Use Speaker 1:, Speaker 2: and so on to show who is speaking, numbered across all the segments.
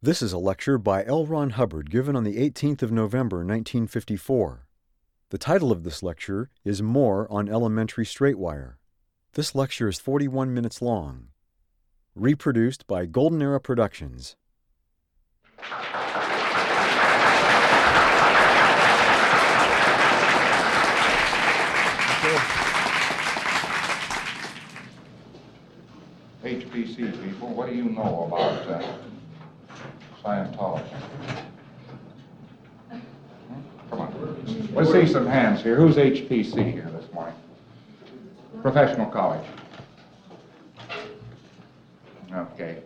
Speaker 1: This is a lecture by L. Ron Hubbard given on the 18th of November, 1954. The title of this lecture is More on Elementary Straight Wire. This lecture is 41 minutes long. Reproduced by Golden Era Productions.
Speaker 2: HPC people, what do you know about Scientology? Come on. Let's see some hands here. Who's HPC here this morning? Professional college. Okay.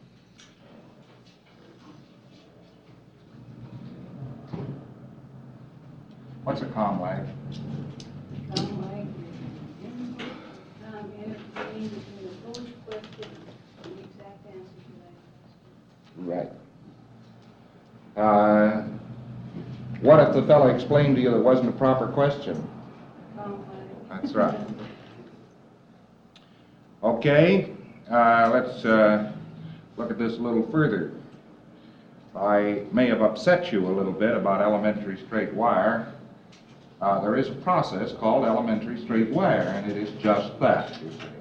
Speaker 2: What's a COMLAG?
Speaker 3: COMLAG is between the foolish question and the exact answer to that question.
Speaker 2: Right. What if the fellow explained to you that it wasn't a proper question?
Speaker 3: COMLAG.
Speaker 2: That's right. Okay, let's look at this a little further. I may have upset you a little bit about elementary straight wire. There is a process called elementary straight wire, and it is just that, you see.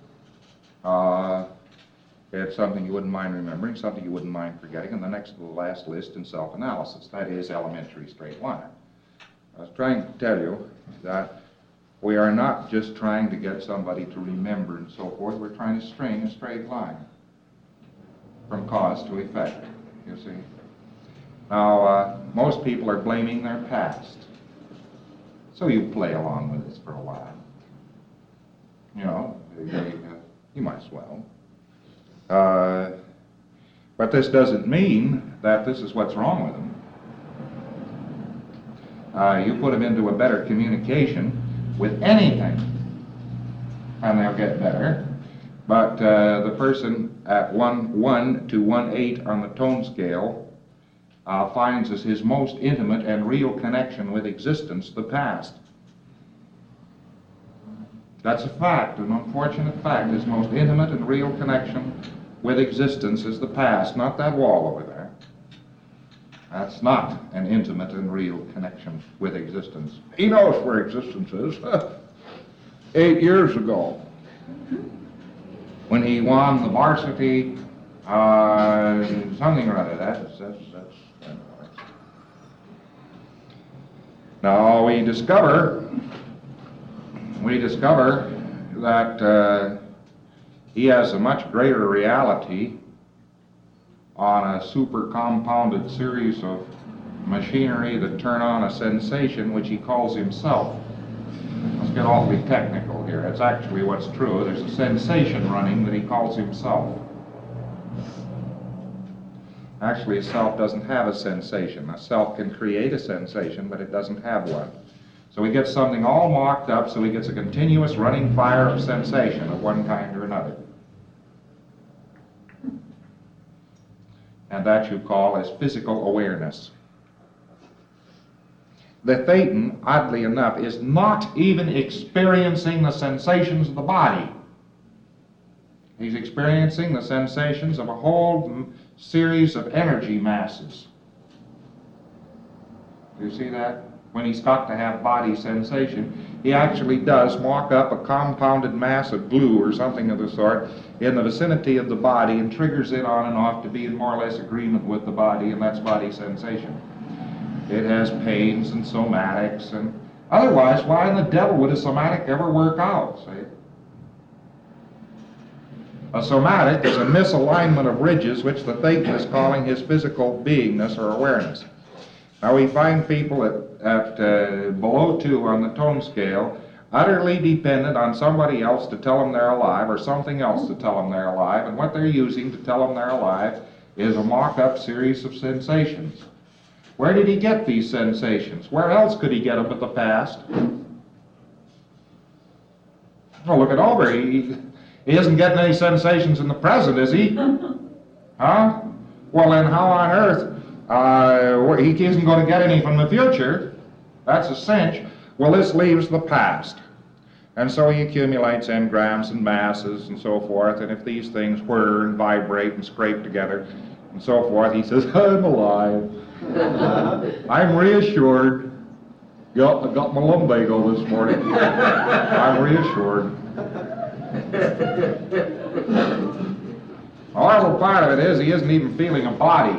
Speaker 2: It's something you wouldn't mind remembering, something you wouldn't mind forgetting, and the next to the last list in self-analysis. That is elementary straight wire. I was trying to tell you that we are not just trying to get somebody to remember and so forth. We're trying to string a straight line from cause to effect, you see. Now, most people are blaming their past. So you play along with this for a while. You know, you might as well. But this doesn't mean that this is what's wrong with them. You put them into a better communication with anything, and they'll get better. But the person at 1 to 1/8 on the tone scale finds as his most intimate and real connection with existence the past. That's a fact, an unfortunate fact. His most intimate and real connection with existence is the past, not that wall over there. That's not an intimate and real connection with existence. He knows where existence is. 8 years ago, when he won the varsity, something or other. That's Now we discover that he has a much greater reality on a super compounded series of machinery that turn on a sensation which he calls himself. Let's get awfully technical here. It's actually what's true. There's a sensation running that he calls himself. Actually, a self doesn't have a sensation. A self can create a sensation, but it doesn't have one. So he gets something all mocked up, so he gets a continuous running fire of sensation of one kind or another. And that you call as physical awareness. The Thetan, oddly enough, is not even experiencing the sensations of the body. He's experiencing the sensations of a whole series of energy masses. Do you see that? When he's got to have body sensation, he actually does mock up a compounded mass of glue or something of the sort in the vicinity of the body and triggers it on and off to be in more or less agreement with the body, and that's body sensation. It has pains and somatics, and otherwise, why in the devil would a somatic ever work out, see? A somatic is a misalignment of ridges which the Thetan is calling his physical beingness or awareness. Now we find people at below 2 on the tone scale utterly dependent on somebody else to tell them they're alive or something else to tell them they're alive, and what they're using to tell them they're alive is a mock-up series of sensations. Where did he get these sensations? Where else could he get them but the past? Well, look it over. He isn't getting any sensations in the present, is he? Huh? Well, then how on earth? He isn't going to get any from the future. That's a cinch. Well, this leaves the past. And so he accumulates engrams and masses and so forth, and if these things whir and vibrate and scrape together, and so forth. He says, I'm alive. I'm reassured. Yup, I got my lumbago this morning. I'm reassured. The horrible part of it is he isn't even feeling a body.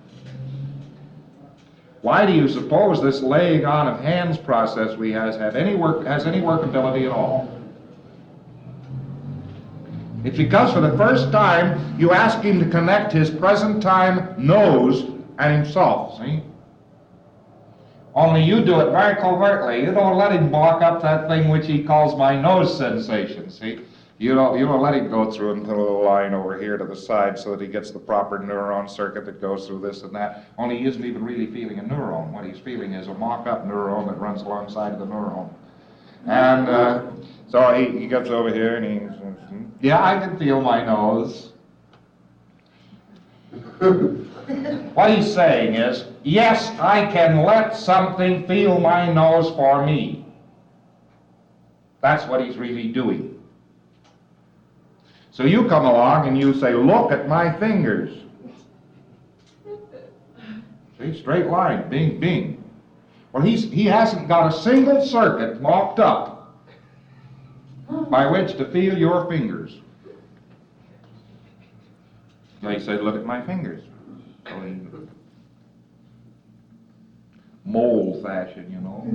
Speaker 2: Why do you suppose this laying on of hands process we has any workability at all? It's because for the first time you ask him to connect his present time nose and himself, see? Only you do it very covertly. You don't let him walk up that thing which he calls my nose sensation, see? You don't let him go through and put a little line over here to the side so that he gets the proper neuron circuit that goes through this and that. Only he isn't even really feeling a neuron. What he's feeling is a mock-up neuron that runs alongside of the neuron. And so he gets over here and he says, yeah, I can feel my nose. What he's saying is, yes, I can let something feel my nose for me. That's what he's really doing. So you come along and you say, look at my fingers. See, straight line, bing, bing. Well, he hasn't got a single circuit locked up by which to feel your fingers. So he said, look at my fingers. So he, mole fashion, you know.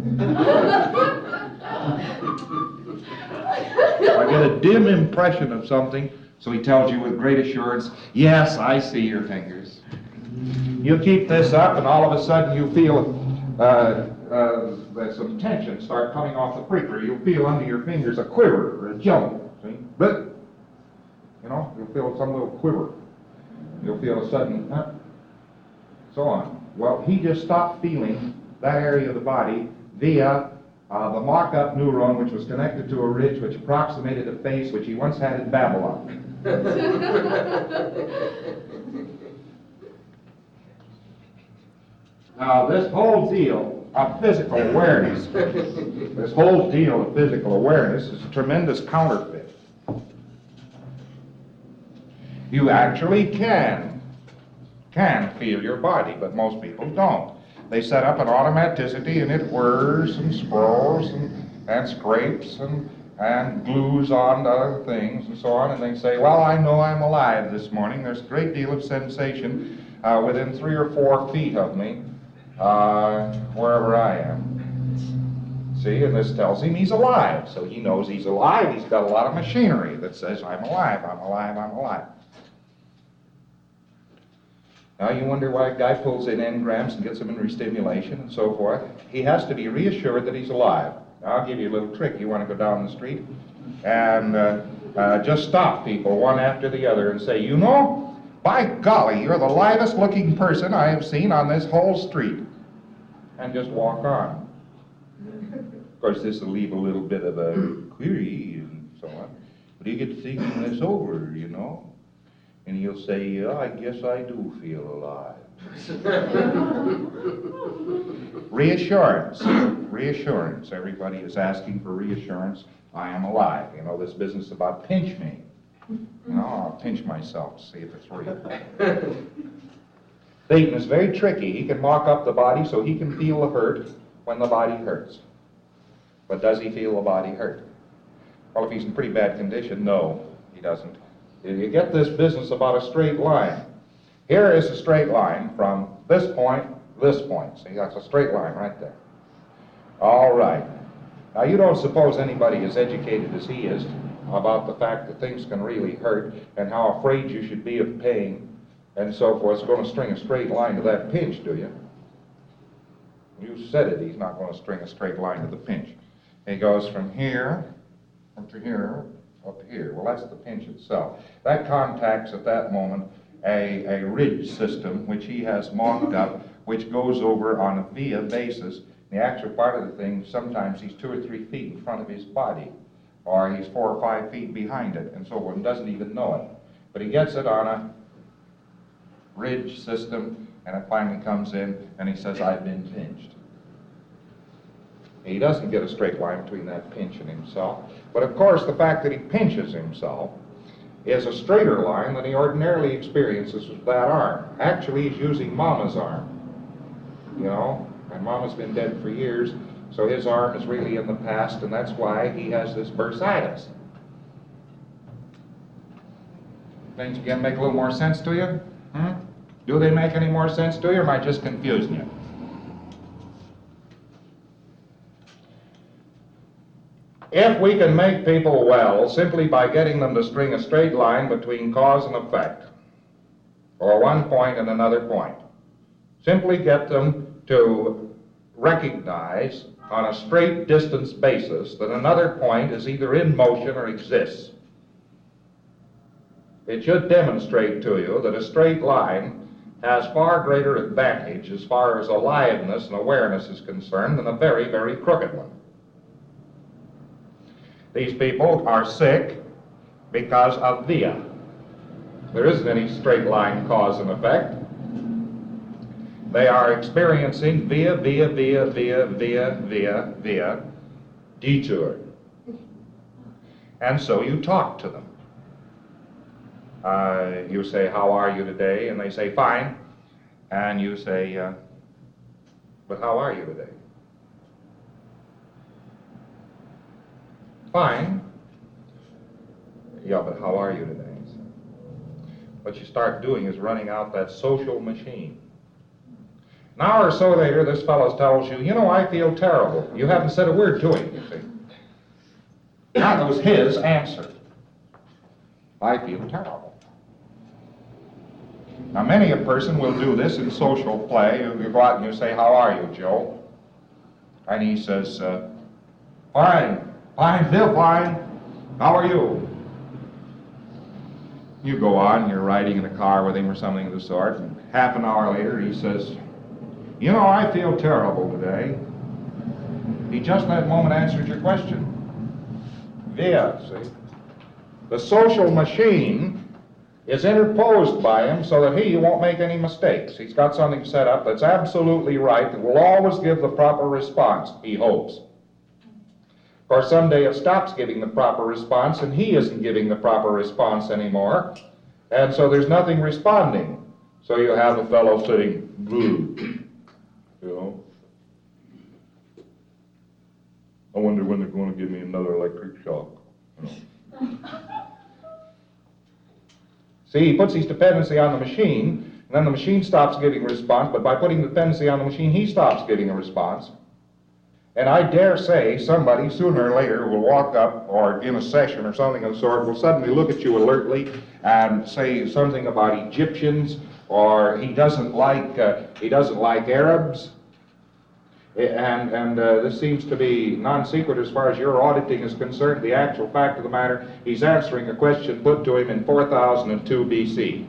Speaker 2: I get a dim impression of something, so he tells you with great assurance, yes, I see your fingers. You keep this up, and all of a sudden you feel that some tension start coming off the creeper. You'll feel under your fingers a quiver or a jump, see? But, you know, you'll feel some little quiver. You'll feel a sudden, so on. Well, he just stopped feeling that area of the body via the mock-up neuron, which was connected to a ridge which approximated a face which he once had in Babylon. Now, this whole deal of physical awareness, is a tremendous counterfeit. You actually can feel your body, but most people don't. They set up an automaticity and it whirs and scrolls and scrapes and glues on to other things and so on, and they say, well, I know I'm alive this morning. There's a great deal of sensation within 3 or 4 feet of me, wherever I am. See, and this tells him he's alive. So he knows he's alive. He's got a lot of machinery that says, I'm alive, I'm alive, I'm alive. Now you wonder why a guy pulls in engrams and gets them in restimulation and so forth. He has to be reassured that he's alive. Now I'll give you a little trick. You want to go down the street and just stop people one after the other and say, you know, by golly, you're the livest looking person I have seen on this whole street. And just walk on. Of course, this will leave a little bit of a query and so on. But you get thinking this over, you know. And he'll say, yeah, I guess I do feel alive. Reassurance. Reassurance. Everybody is asking for reassurance. I am alive. You know, this business about pinch me. You know, I'll pinch myself to see if it's real. Satan is very tricky. He can mock up the body so he can feel the hurt when the body hurts. But does he feel the body hurt? Well, if he's in pretty bad condition, no, he doesn't. You get this business about a straight line. Here is a straight line from this point to this point. See, that's a straight line right there. All right. Now, you don't suppose anybody as educated as he is about the fact that things can really hurt and how afraid you should be of pain and so forth is going to string a straight line to that pinch, do you? You said it. He's not going to string a straight line to the pinch. He goes from here up to here, up to here. Well, that's the pinch itself. That contacts at that moment a ridge system which he has mocked up, which goes over on a via basis. The actual part of the thing, sometimes he's 2 or 3 feet in front of his body, or he's 4 or 5 feet behind it, and so one doesn't even know it. But he gets it on a ridge system, and it finally comes in, and he says, I've been pinched. He doesn't get a straight line between that pinch and himself. But of course, the fact that he pinches himself is a straighter line than he ordinarily experiences with that arm. Actually, he's using Mama's arm, you know, and Mama's been dead for years, so his arm is really in the past, and that's why he has this bursitis. Things begin to make a little more sense to you? Do they make any more sense to you, or am I just confusing you? If we can make people well simply by getting them to string a straight line between cause and effect, or one point and another point, simply get them to recognize on a straight distance basis that another point is either in motion or exists, it should demonstrate to you that a straight line has far greater advantage as far as aliveness and awareness is concerned than a very, very crooked one. These people are sick because of via. There isn't any straight line cause and effect. They are experiencing via detour. And so you talk to them. You say, how are you today? And they say, fine. And you say, but how are you today? Fine. Yeah, but how are you today? What you start doing is running out that social machine. An hour or so later, this fellow tells you, you know, I feel terrible. You haven't said a word to him, you see. That was his answer. I feel terrible. Now, many a person will do this in social play. You go out and you say, how are you, Joe? And he says, fine. Fine, feel fine. How are you? You go on, you're riding in a car with him or something of the sort, and half an hour later he says, you know, I feel terrible today. He just that moment answered your question. Via, see? The social machine is interposed by him so that he won't make any mistakes. He's got something set up that's absolutely right, that will always give the proper response, he hopes. Of course, someday it stops giving the proper response, and he isn't giving the proper response anymore, and so there's nothing responding. So you have a fellow sitting, blue, you know. I wonder when they're going to give me another electric shock, you know. See, he puts his dependency on the machine, and then the machine stops giving a response, but by putting the dependency on the machine, he stops giving a response. And I dare say somebody sooner or later will walk up, or in a session or something of the sort, will suddenly look at you alertly and say something about Egyptians, or he doesn't like Arabs. And this seems to be non sequitur as far as your auditing is concerned. The actual fact of the matter, he's answering a question put to him in 4002 BC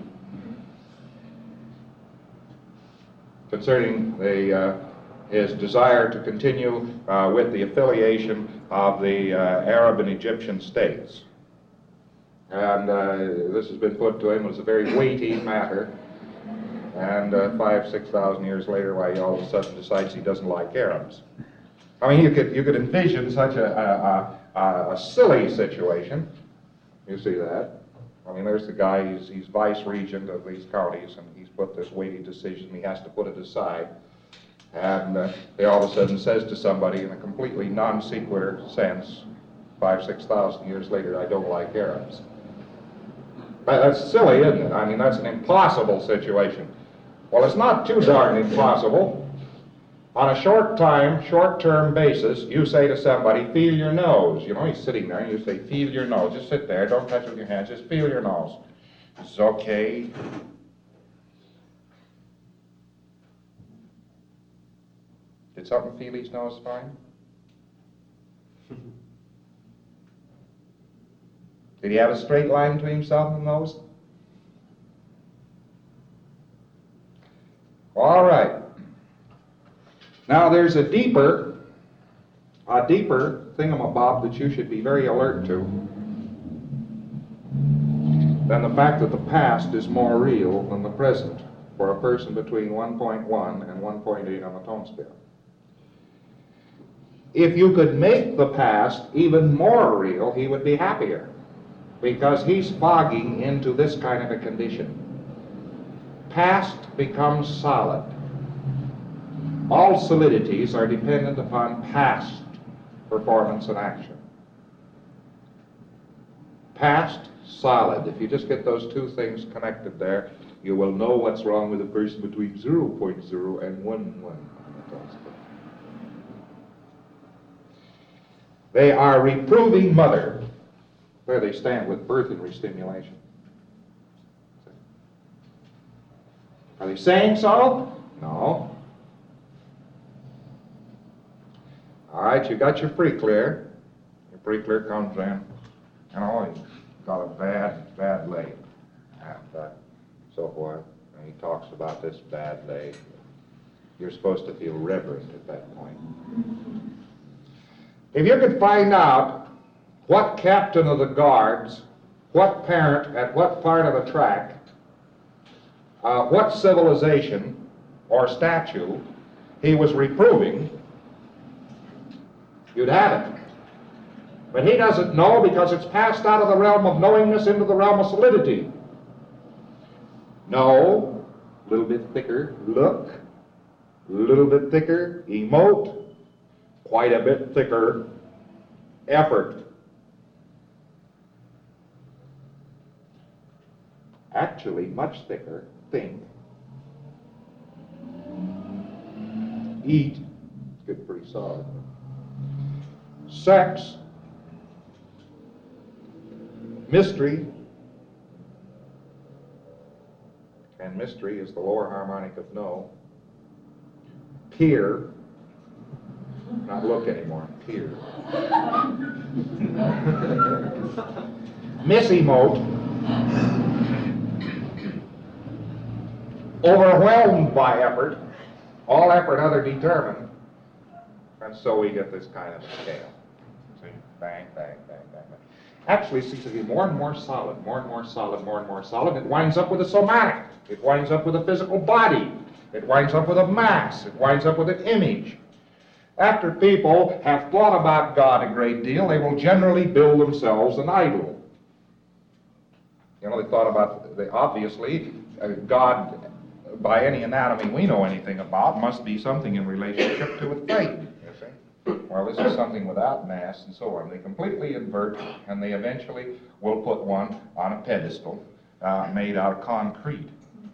Speaker 2: concerning his desire to continue with the affiliation of the Arab and Egyptian states. And this has been put to him as a very weighty matter. And 5,000-6,000 years later, why he all of a sudden decides he doesn't like Arabs. I mean, you could envision such a silly situation. You see that? I mean, there's the guy, he's vice regent of these counties, and he's put this weighty decision, he has to put it aside. And he all of a sudden says to somebody in a completely non sequitur sense, 5,000-6,000 years later, I don't like Arabs. That's silly, isn't it? I mean, that's an impossible situation. Well, it's not too darn impossible. On a short-term basis, you say to somebody, feel your nose. You know, he's sitting there, and you say, feel your nose. Just sit there, don't touch it with your hands, just feel your nose. It's okay. Did something feel his nose fine? Did he have a straight line between himself and the nose? All right. Now there's a deeper thingamabob that you should be very alert to than the fact that the past is more real than the present for a person between 1.1 and 1.8 on the tone scale. If you could make the past even more real, he would be happier. because he's fogging into this kind of a condition. Past becomes solid. All solidities are dependent upon past performance and action. Past, solid. If you just get those two things connected there, you will know what's wrong with a person between 0.0 and 1 on the tone scale. They are reproving mother. There they stand with birth and restimulation. Are they saying so? No. All right, you got your free clear. Your free clear comes in, and he's got a bad leg, and so forth. And he talks about this bad leg. You're supposed to feel reverent at that point. If you could find out what captain of the guards, what parent at what part of the track, what civilization or statue he was reproving, you'd have it. But he doesn't know because it's passed out of the realm of knowingness into the realm of solidity. Know, a little bit thicker, look, a little bit thicker, emote, quite a bit thicker, effort. Actually, much thicker, think, eat, it's getting pretty solid. Sex, mystery, and mystery is the lower harmonic of no. Peer, not look anymore, peer. Misemote, overwhelmed by effort, all effort other determined, and so we get this kind of a scale. See, bang, bang, bang, bang, bang. Actually, it seems to be more and more solid, more and more solid, more and more solid. It winds up with a somatic. It winds up with a physical body. It winds up with a mass. It winds up with an image. After people have thought about God a great deal, they will generally build themselves an idol. You know, they thought about, obviously, God, by any anatomy we know anything about, must be something in relationship to a thing, you see. Well, this is something without mass and so on. They completely invert, and they eventually will put one on a pedestal made out of concrete.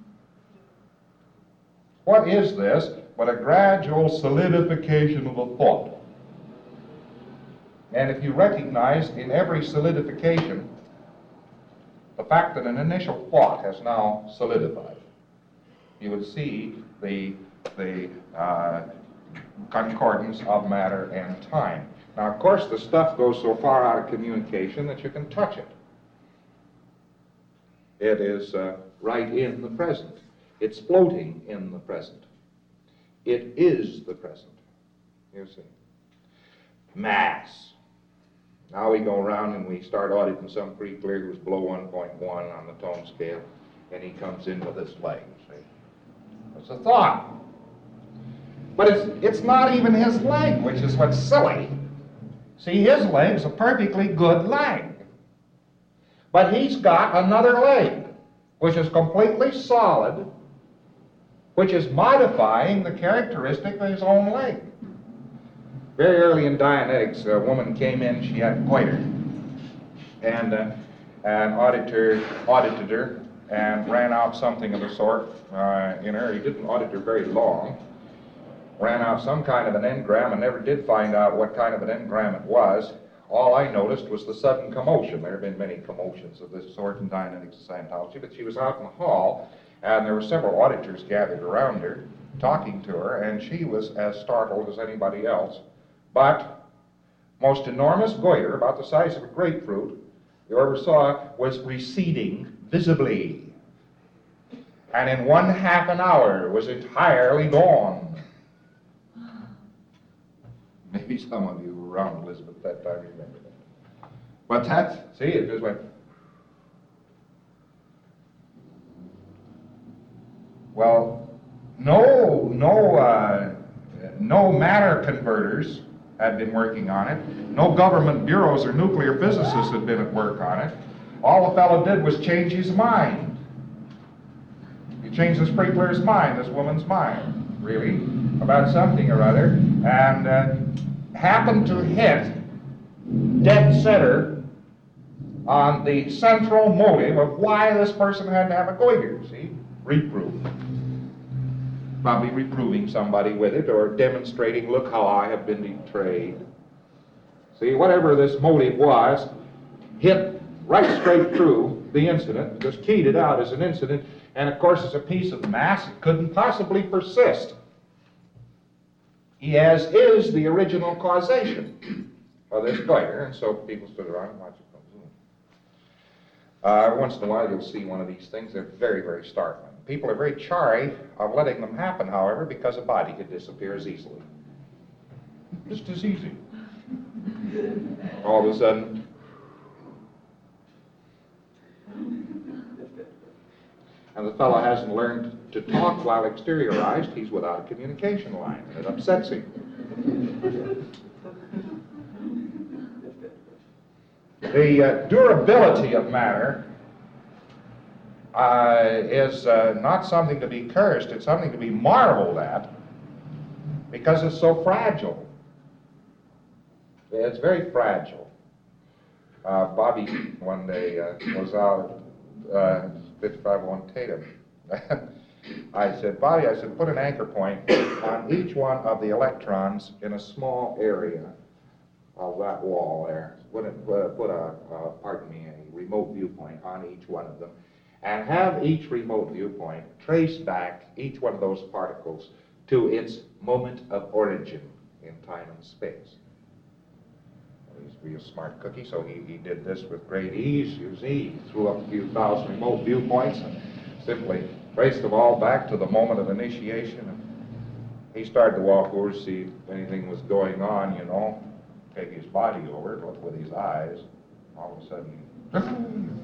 Speaker 2: What is this but a gradual solidification of a thought? And if you recognize in every solidification the fact that an initial thought has now solidified, you would see the concordance of matter and time. Now, of course, the stuff goes so far out of communication that you can touch it. It is right in the present. It's floating in the present. It is the present, you see. Mass. Now we go around and we start auditing some pretty clear who's below 1.1 on the tone scale, and he comes into this leg, see. It's a thought. But it's not even his leg, which is what's silly. See, his leg's a perfectly good leg. But he's got another leg, which is completely solid, which is modifying the characteristic of his own leg. Very early in Dianetics, a woman came in, she had goiter, and an auditor audited her and ran out something of the sort in her. He didn't audit her very long. Ran out some kind of an engram and never did find out what kind of an engram it was. All I noticed was the sudden commotion. There have been many commotions of this sort in Dianetics and Scientology, but she was out in the hall, and there were several auditors gathered around her, talking to her, and she was as startled as anybody else. But most enormous goiter, about the size of a grapefruit, you ever saw, was receding visibly. And in 1/2 an hour was entirely gone. Maybe some of you were around Elizabeth at that time remember that. But see, it just went. Well, no matter converters had been working on it. No government bureaus or nuclear physicists had been at work on it. All the fellow did was change his mind. He changed the sprinkler's mind, this woman's mind, really, about something or other, and happened to hit dead center on the central motive of why this person had to have a goiter, see? Reproof. Probably reproving somebody with it, or demonstrating, look how I have been betrayed. See, whatever this motive was, hit right straight through the incident, just keyed it out as an incident, and of course as a piece of mass, it couldn't possibly persist. As is the original causation of this goiter, and so people stood around and watched it come zoom. Once in a while you'll see one of these things. They're very, very startling. People are very chary of letting them happen, however, because a body could disappear as easily. Just as easy. All of a sudden, and the fellow hasn't learned to talk while exteriorized, he's without a communication line, and it upsets him. The durability of matter is not something to be cursed, it's something to be marveled at, because it's so fragile. It's very fragile. Bobby one day was out at 5501 Tatum. I said, Bobby, I said, put an anchor point on each one of the electrons in a small area of that wall there. Put a remote viewpoint on each one of them, and have each remote viewpoint trace back each one of those particles to its moment of origin in time and space. He's a real smart cookie, so he did this with great ease. You see, he threw up a few thousand remote viewpoints and simply traced them all back to the moment of initiation. And he started to walk over to see if anything was going on, you know, take his body over, look with his eyes. All of a sudden,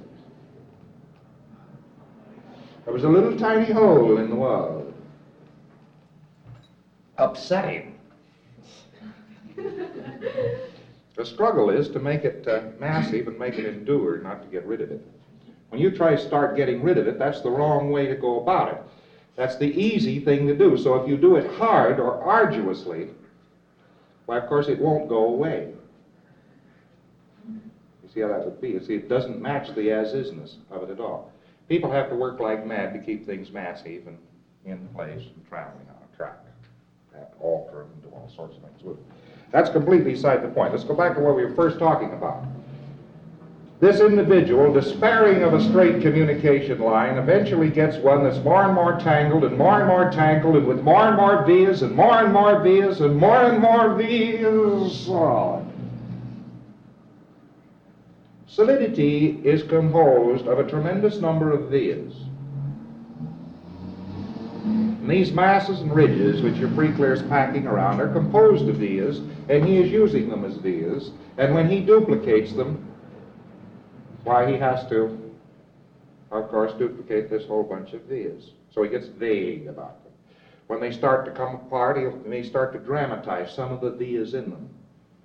Speaker 2: there was a little tiny hole in the wall. Upset him. The struggle is to make it massive and make it endure, not to get rid of it. When you try to start getting rid of it, that's the wrong way to go about it. That's the easy thing to do. So if you do it hard or arduously, why, of course, it won't go away. You see how that would be? You see, it doesn't match the as-isness of it at all. People have to work like mad to keep things massive and in place and traveling on a track. They have to alter them and do all sorts of things with it. That's completely beside the point. Let's go back to what we were first talking about. This individual, despairing of a straight communication line, eventually gets one that's more and more tangled and more tangled, and with more and more vias and more vias and more vias. Oh. Solidity is composed of a tremendous number of vias. And these masses and ridges which your pre-clear is packing around are composed of vias, and he is using them as vias, and when he duplicates them, why, he has to, of course, duplicate this whole bunch of vias. So he gets vague about them. When they start to come apart, he may start to dramatize some of the vias in them.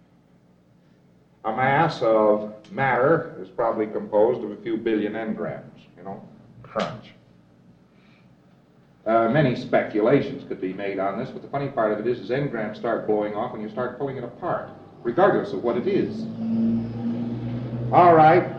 Speaker 2: A mass of matter is probably composed of a few billion engrams, you know, crunch. Many speculations could be made on this, but the funny part of it is engrams start blowing off when you start pulling it apart, regardless of what it is. All right.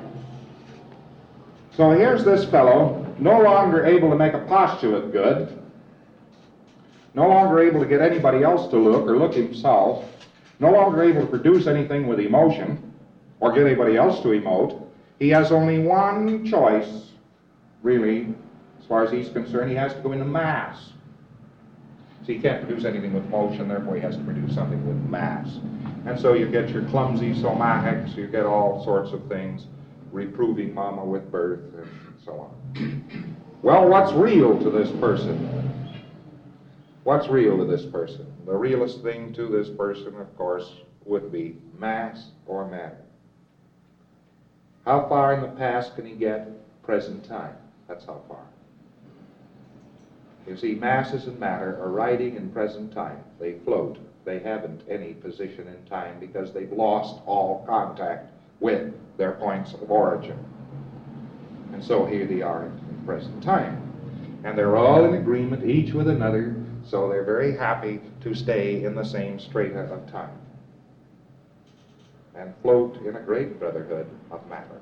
Speaker 2: So here's this fellow, no longer able to make a postulate good, no longer able to get anybody else to look or look himself, no longer able to produce anything with emotion or get anybody else to emote. He has only one choice, really, as far as he's concerned. He has to go into mass. So he can't produce anything with motion, therefore he has to produce something with mass. And so you get your clumsy somatics, you get all sorts of things, reproving mama with birth, and so on. Well, what's real to this person? What's real to this person? The realest thing to this person, of course, would be mass or matter. How far in the past can he get? Present time. That's how far. You see, masses and matter are riding in present time. They float. They haven't any position in time because they've lost all contact with their points of origin. And so here they are in present time. And they're all in agreement, each with another, so they're very happy to stay in the same strata of time and float in a great brotherhood of matter.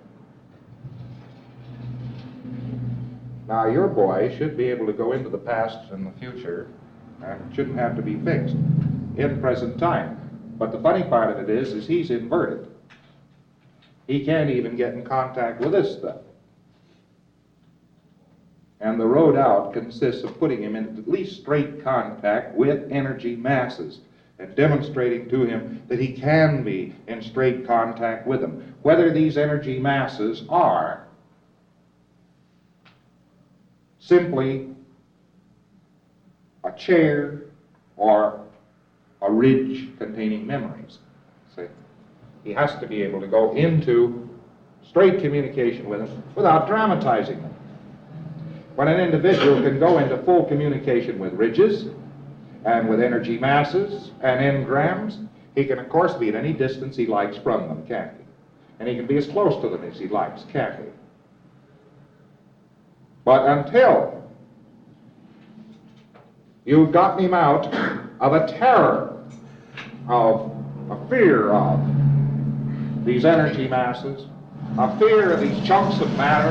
Speaker 2: Now, your boy should be able to go into the past and the future and shouldn't have to be fixed in present time. But the funny part of it is he's inverted. He can't even get in contact with this stuff. And the road out consists of putting him in at least straight contact with energy masses and demonstrating to him that he can be in straight contact with them, whether these energy masses are simply a chair or a ridge containing memories. See? He has to be able to go into straight communication with them without dramatizing them. When an individual can go into full communication with ridges and with energy masses and engrams, he can of course be at any distance he likes from them, can't he? And he can be as close to them as he likes, can't he? But until you've gotten him out of a terror, of a fear of these energy masses, a fear of these chunks of matter,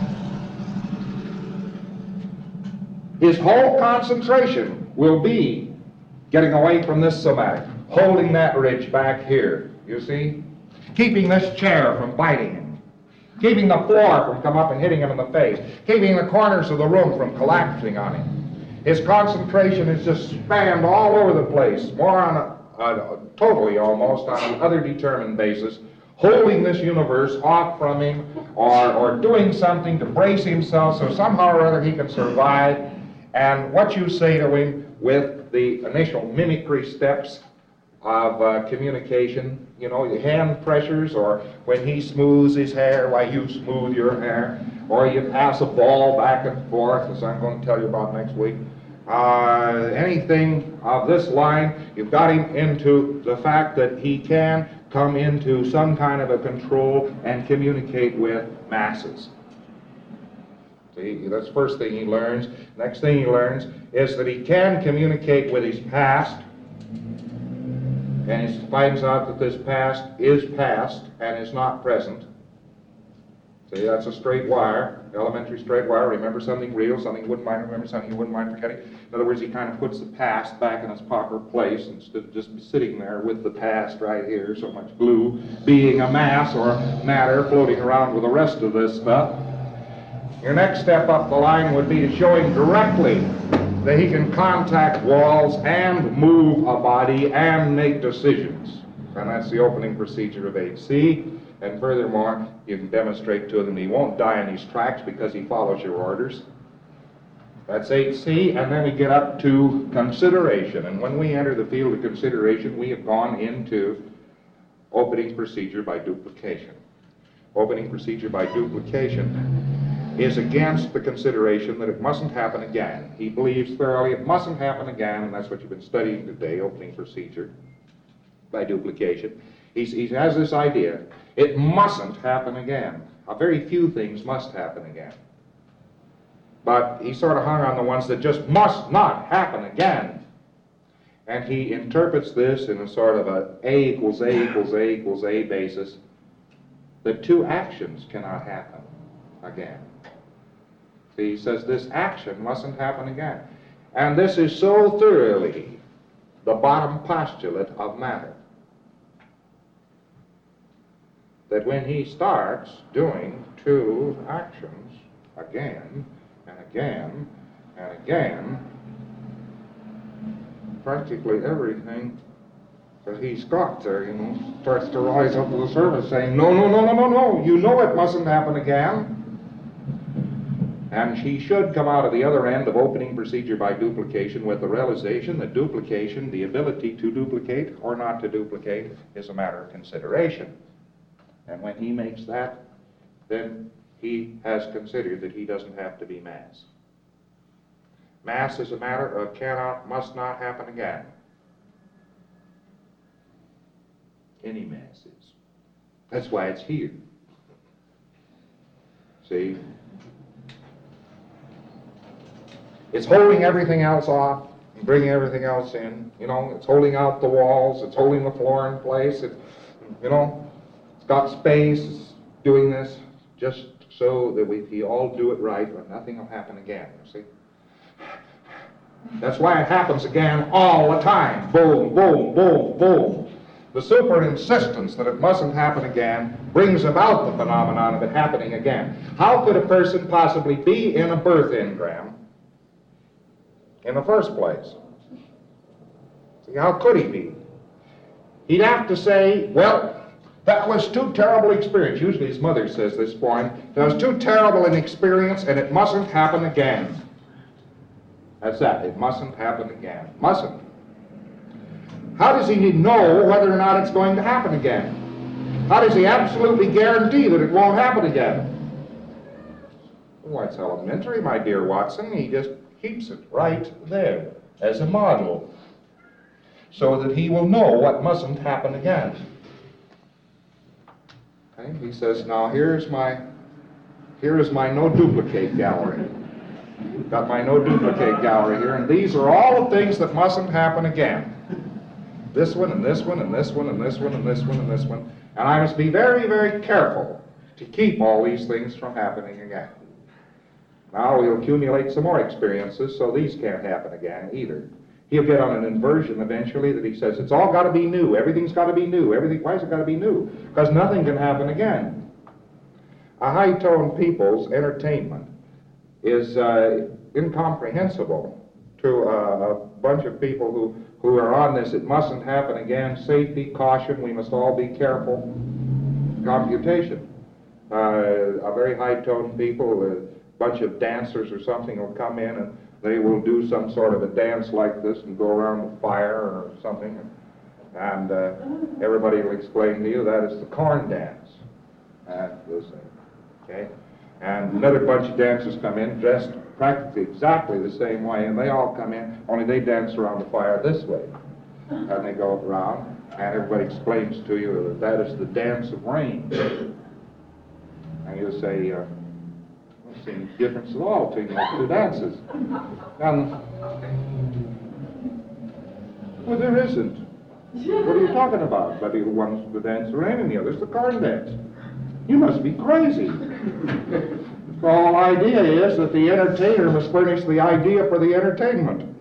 Speaker 2: his whole concentration will be getting away from this somatic, holding that ridge back here, you see? Keeping this chair from biting him. Keeping the floor from coming up and hitting him in the face. Keeping the corners of the room from collapsing on him. His concentration is just spanned all over the place, more on totally almost on an other determined basis, holding this universe off from him or doing something to brace himself so somehow or other he can survive. And what you say to him with the initial mimicry steps of communication, you know, your hand pressures, or when he smooths his hair, why you smooth your hair, or you pass a ball back and forth, as I'm going to tell you about next week. Anything of this line, you've got him into the fact that he can come into some kind of a control and communicate with masses. See, that's the first thing he learns. Next thing he learns is that he can communicate with his past, and he finds out that this past is past and is not present. See, that's a straight wire, elementary straight wire. Remember something real, something you wouldn't mind remembering, something you wouldn't mind forgetting. In other words, he kind of puts the past back in its proper place instead of just sitting there with the past right here, so much glue, being a mass or matter floating around with the rest of this stuff. Your next step up the line would be to show him directly that he can contact walls and move a body and make decisions. And that's the opening procedure of 8C. And furthermore, you can demonstrate to him he won't die in his tracks because he follows your orders. That's 8C, and then we get up to consideration. And when we enter the field of consideration, we have gone into opening procedure by duplication. Opening procedure by duplication is against the consideration that it mustn't happen again. He believes thoroughly it mustn't happen again, and that's what you've been studying today, opening procedure by duplication. He has this idea, it mustn't happen again. A very few things must happen again. But he sort of hung on the ones that just must not happen again. And he interprets this in a sort of A equals A equals A equals A basis, that two actions cannot happen again. He says this action mustn't happen again. And this is so thoroughly the bottom postulate of matter that when he starts doing two actions again and again and again, practically everything that he's got there, you know, starts to rise up to the surface saying, no, no, no, no, no, no, you know it mustn't happen again. And he should come out of the other end of opening procedure by duplication with the realization that duplication, the ability to duplicate or not to duplicate, is a matter of consideration. And when he makes that, then he has considered that he doesn't have to be mass. Mass is a matter of cannot, must not happen again. Any mass is. That's why it's here. See? It's holding everything else off and bringing everything else in. You know, it's holding out the walls, it's holding the floor in place. It's got space, it's doing this just so that if we all do it right, then nothing will happen again, you see. That's why it happens again all the time. Boom, boom, boom, boom. The super insistence that it mustn't happen again brings about the phenomenon of it happening again. How could a person possibly be in a birth engram in the first place? See, how could he be? He'd have to say, well, that was too terrible experience. Usually his mother says this for him. That was too terrible an experience and it mustn't happen again. That's that. It mustn't happen again. Mustn't. How does he know whether or not it's going to happen again? How does he absolutely guarantee that it won't happen again? Well, it's elementary, my dear Watson. He just keeps it right there as a model so that he will know what mustn't happen again. Okay? He says, now here is my no duplicate gallery. Got my no duplicate gallery here, and these are all the things that mustn't happen again. This one, and this one, and this one, and this one, and this one, and this one. And I must be very, very careful to keep all these things from happening again. Now we'll accumulate some more experiences, so these can't happen again either. He'll get on an inversion eventually that he says, it's all got to be new, everything's got to be new, why has it got to be new? Because nothing can happen again. A high-toned people's entertainment is incomprehensible to a bunch of people who are on this, it mustn't happen again, safety, caution, we must all be careful, computation. A very high-toned people, a bunch of dancers or something will come in and they will do some sort of a dance like this and go around the fire or something, and everybody will explain to you that is the corn dance. Okay? And another bunch of dancers come in dressed practically exactly the same way, and they all come in, only they dance around the fire this way. And they go around, and everybody explains to you that is the dance of rain. And you'll say, I don't see any difference at all between those two dances. Well, there isn't. What are you talking about? But one's the dance of rain and the other's the corn dance. You must be crazy. The whole idea is that the entertainer must furnish the idea for the entertainment.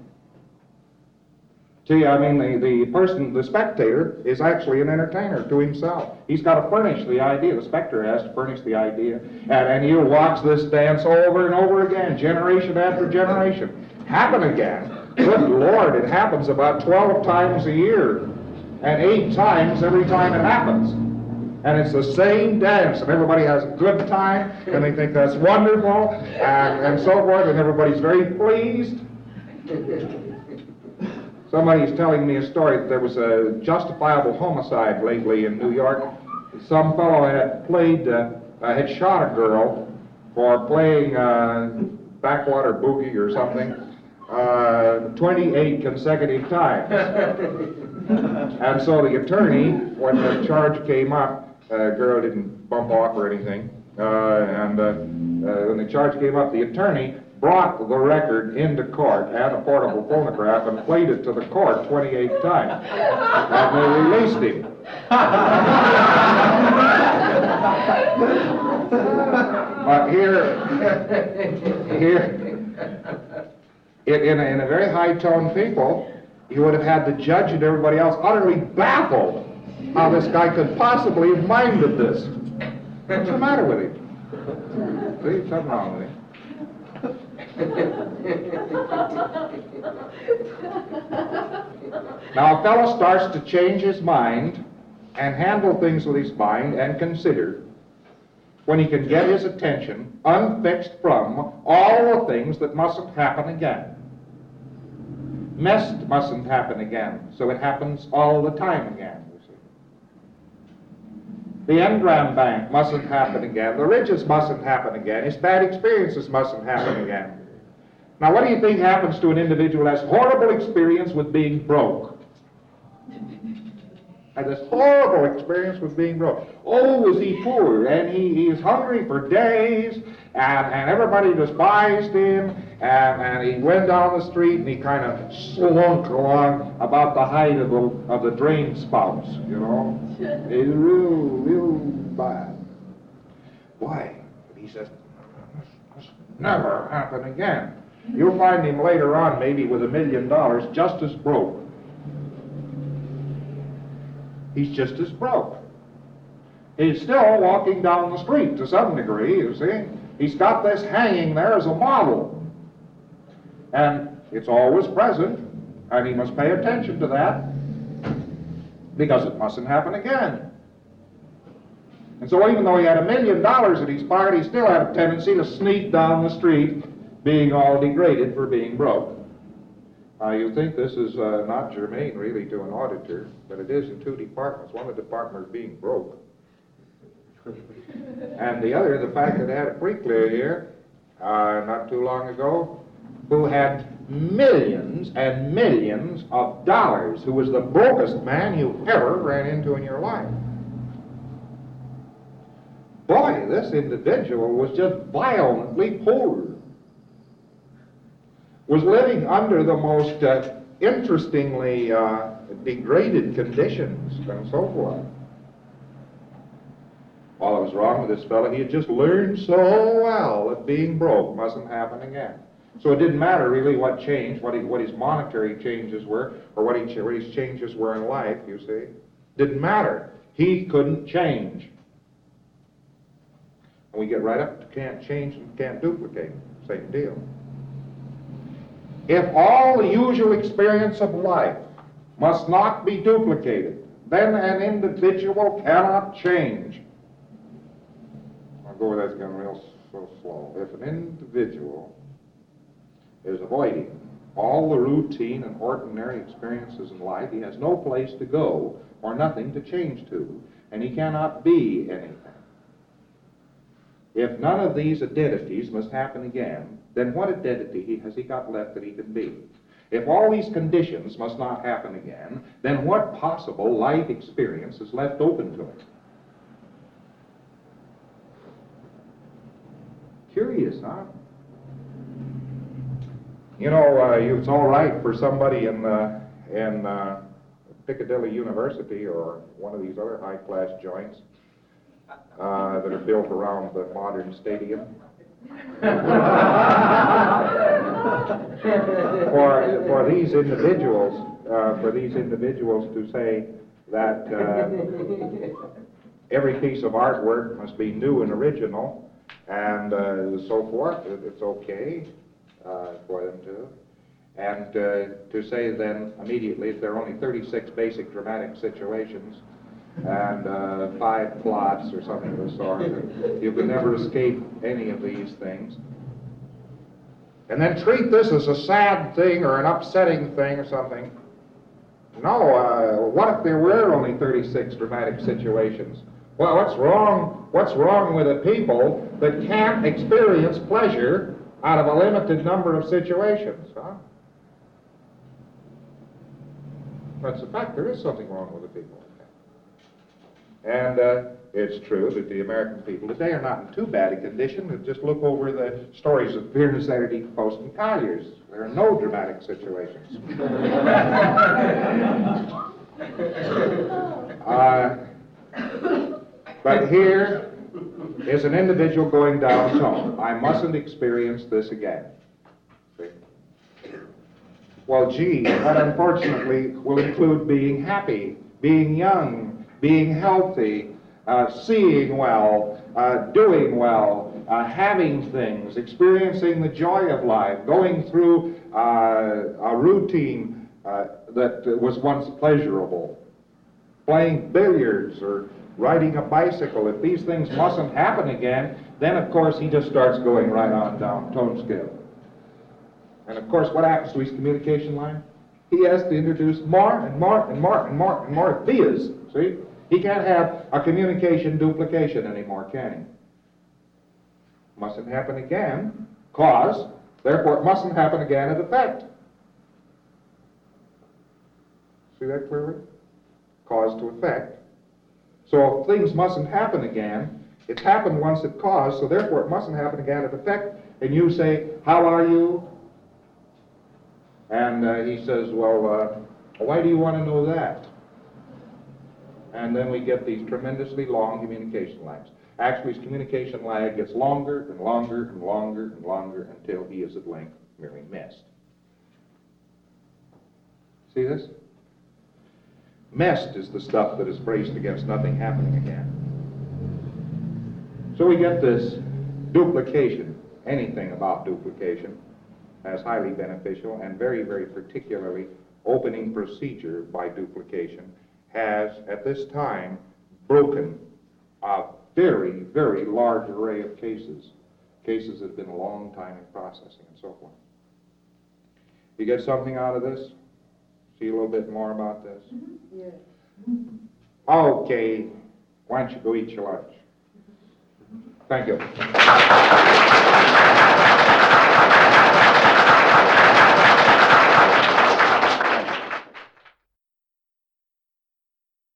Speaker 2: See, I mean, the person, the spectator, is actually an entertainer to himself. He's got to furnish the idea. The spectator has to furnish the idea. And he'll watch this dance over and over again, generation after generation. Happen again. Good Lord, it happens about 12 times a year. And 8 times every time it happens. And it's the same dance, and everybody has a good time, and they think that's wonderful, and so forth, and everybody's very pleased. Somebody's telling me a story that there was a justifiable homicide lately in New York. Some fellow had shot a girl for playing backwater boogie or something 28 consecutive times. And so the attorney, when the charge came up, girl didn't bump off or anything, and when the charge came up, the attorney brought the record into court and a portable phonograph and played it to the court 28 times. And they released him. But in a very high-toned people, you would have had the judge and everybody else utterly baffled how this guy could possibly have minded this. What's the matter with him? See, something wrong with him. Now, a fellow starts to change his mind and handle things with his mind and consider when he can get his attention unfixed from all the things that mustn't happen again. Mustn't happen again, so it happens all the time again, you see. The engram bank mustn't happen again. The ridges mustn't happen again. His bad experiences mustn't happen again. Now, what do you think happens to an individual who has horrible experience with being broke? Had this horrible experience with being broke. Oh, was he poor, and he was hungry for days, and everybody despised him, and he went down the street and he kind of slunk along about the height of the drain spouts, you know. It was real bad. Why? He says, this never happen again. You'll find him later on, maybe with $1 million, just as broke. He's just as broke. He's still walking down the street to some degree, you see. He's got this hanging there as a model. And it's always present, and he must pay attention to that, because it mustn't happen again. And so even though he had $1 million in his pocket, he still had a tendency to sneak down the street, being all degraded for being broke. You think this is not germane, really, to an auditor, but it is in two departments. One of the departments being broke, and the other, the fact that I had a pre-clear here, not too long ago, who had millions and millions of dollars, who was the brokest man you ever ran into in your life. Boy, this individual was just violently poor. Was living under the most interestingly degraded conditions and so forth. All that was wrong with this fellow, he had just learned so well that being broke mustn't happen again. So it didn't matter really what changed, what his monetary changes were, or what his changes were in life, you see. Didn't matter. He couldn't change. And we get right up to can't change and can't duplicate. Same deal. If all the usual experience of life must not be duplicated, then an individual cannot change. I'll go with that again real slow. If an individual is avoiding all the routine and ordinary experiences in life, he has no place to go or nothing to change to, and he cannot be anything. If none of these identities must happen again, then what identity has he got left that he can be? If all these conditions must not happen again, then what possible life experience is left open to him? Curious, huh? You know, it's all right for somebody in Piccadilly University or one of these other high-class joints that are built around the modern stadium. for these individuals to say that every piece of artwork must be new and original and so forth, it's okay for them to. And to say then immediately if there are only 36 basic dramatic situations and 5 plots or something of the sort, you can never escape any of these things. And then treat this as a sad thing or an upsetting thing or something. No, what if there were only 36 dramatic situations? Well, what's wrong with the people that can't experience pleasure out of a limited number of situations, huh? That's a fact. There is something wrong with the people. And it's true that the American people today are not in too bad a condition. Just look over the stories that appear in the Saturday Post and Collier's. There are no dramatic situations. But here is an individual going downtown. I mustn't experience this again. See? Well, gee, that unfortunately will include being happy, being young, being healthy, seeing well, doing well, having things, experiencing the joy of life, going through a routine that was once pleasurable, playing billiards or riding a bicycle. If these things mustn't happen again, then of course he just starts going right on down tone scale. And of course, what happens to his communication line? He has to introduce more and more and more and more and more theas, see? He can't have a communication duplication anymore, can he? Mustn't happen again, cause, therefore it mustn't happen again in effect. See that clearly? cause to effect. So if things mustn't happen again, it's happened once at cause, so therefore it mustn't happen again at effect. And you say, how are you? And he says, well, why do you want to know that? And then we get these tremendously long communication lags. Actually, his communication lag gets longer and longer and longer and longer until he is at length merely missed. See this? Messed is the stuff that is braced against nothing happening again. So we get this duplication. Anything about duplication as highly beneficial, and very, very particularly opening procedure by duplication has at this time broken a very, very large array of cases that have been a long time in processing and so forth. You get something out of this? See a little bit more about this?
Speaker 3: Yes.
Speaker 2: Okay, why don't you go eat your lunch? Thank you.